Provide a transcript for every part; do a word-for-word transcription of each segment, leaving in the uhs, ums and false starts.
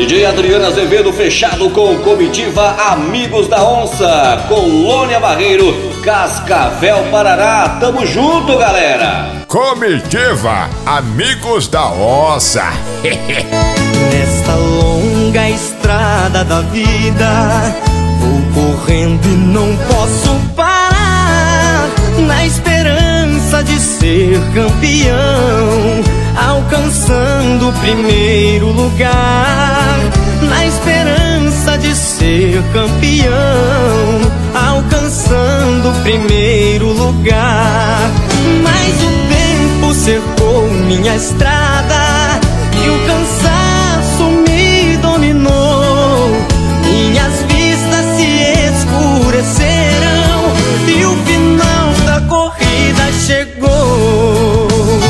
D J Adriano Azevedo fechado com Comitiva Amigos da Onça, Colônia Barreiro, Cascavel, Paraná. Tamo junto, galera. Comitiva Amigos da Onça. Nesta longa estrada da vida, vou correndo e não posso parar, na esperança de ser campeão, alcançando o primeiro lugar. Na esperança de ser campeão, alcançando o primeiro lugar. Mas o tempo cercou minha estrada e o cansaço me dominou. Minhas vistas se escureceram e o final da corrida chegou.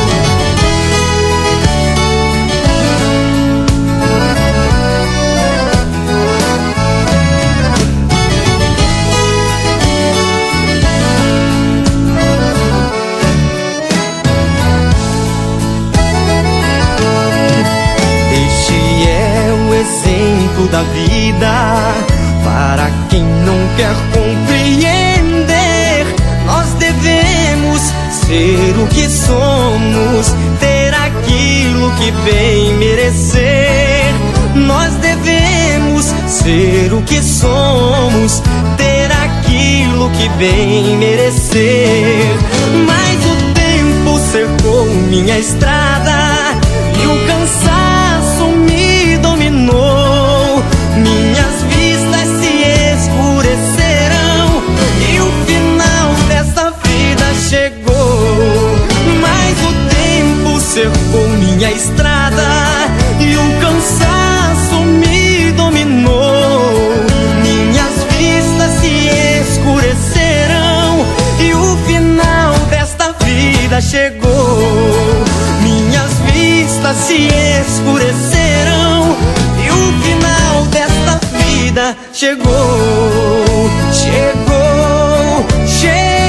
Da vida, para quem não quer compreender, nós devemos ser o que somos, ter aquilo que bem merecer. Nós devemos ser o que somos, ter aquilo que bem merecer. Mas o tempo cercou minha estrada e o cansaço me dominou. Minhas vistas se escurecerão e o final dessa vida chegou. Mas o tempo cercou minha estrada e o cansaço me dominou. Minhas vistas se escurecerão e o final desta vida chegou. Minhas vistas se escurecerão e o final desta vida chegou, chegou, chegou.